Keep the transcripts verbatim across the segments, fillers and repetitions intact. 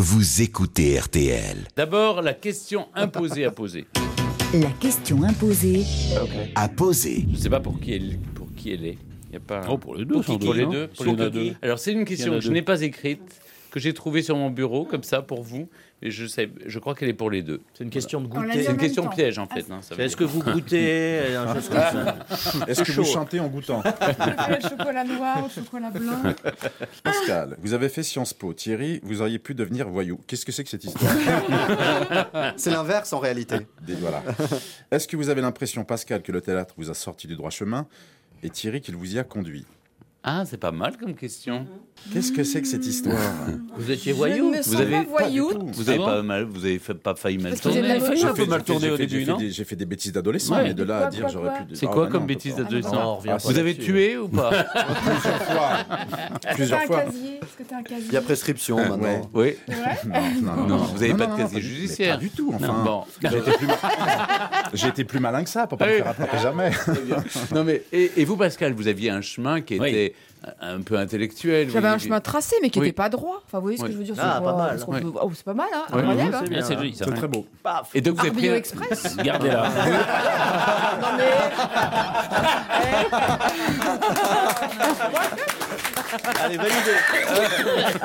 Vous écoutez R T L. D'abord, la question imposée à poser. La question imposée Okay. À poser. Je ne sais pas pour qui elle, pour qui elle est. Il y a pas. Oh, pour les deux, Pour, sans qui, doute, pour les hein. deux. S'il y en a deux. Alors c'est une question a que je deux. n'ai pas écrite, que j'ai trouvée sur mon bureau comme ça pour vous. Et je sais, je crois qu'elle est pour les deux. C'est une question de On l'a goûter. dit C'est en une même question temps. piège en fait. hein, ça veut Est-ce dire. que vous goûtez un chose comme ça? Est-ce que chaud. vous chantez en goûtant? Le chocolat noir, le chocolat blanc. Pascal, vous avez fait Sciences Po. Thierry, vous auriez pu devenir voyou. Qu'est-ce que c'est que cette histoire? C'est l'inverse en réalité. Des- Voilà. Est-ce que vous avez l'impression, Pascal, que le théâtre vous a sorti du droit chemin et Thierry qu'il vous y a conduit? Ah, c'est pas mal comme question. Qu'est-ce que c'est que cette histoire? Vous étiez Je voyou? ne me Vous sens avez- pas voyou. Vous avez Ah bon pas mal, vous avez fait, pas failli mal Parce que j'ai de tourner. la failli bonne un peu mal J'ai tourné fait- au j'ai début, fait non des- J'ai fait des bêtises d'adolescent, Ouais. mais de là Quoi, à dire quoi, j'aurais quoi pu... C'est Ah, quoi bah comme non, bêtise on peut pas. d'adolescent Non, on revient Ah, pas Vous avez là-dessus. tué ou pas Plusieurs fois. Est-ce que Plusieurs t'as un fois. casier Est-ce que t'as un casier Il y a prescription maintenant. Ouais. Oui. Ouais. Non, non, Non, vous avez non, pas non, de non, casier pas du- judiciaire. mais Pas du tout, enfin. Non, bon. J'ai été plus, ma- J'ai été plus malin que ça pour pas me Oui. faire attraper jamais. Non mais et, et vous Pascal, vous aviez un chemin qui Oui. était un peu intellectuel. J'avais vous- un chemin tracé, mais qui Oui. n'était pas droit. Enfin, vous voyez ce que Oui. je veux dire? Ah, c'est pas mal. parce qu'on Oui. peut- Oh, c'est pas mal, hein. Oui, Incroyable, oui, hein. c'est bien. Ah, c'est joli, ça. C'est très beau. Et donc vous avez pris Arbio un- Express. Gardez-la. Non mais. Allez, validez.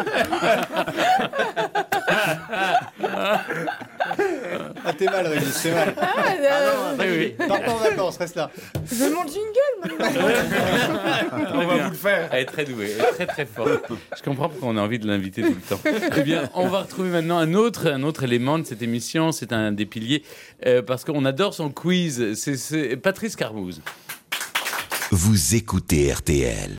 Ah, t'es mal, Régis, c'est mal. Ah, euh, Oui, oui. Pars pas en vacances, reste là. Je veux mon jingle maintenant. On va vous le faire. Elle est très douée, elle est très très forte. Je comprends pourquoi on a envie de l'inviter tout le temps. Eh bien, on va retrouver maintenant un autre, un autre élément de cette émission. C'est un des piliers euh, parce qu'on adore son quiz. C'est, c'est Patrice Carmouze. Vous écoutez R T L.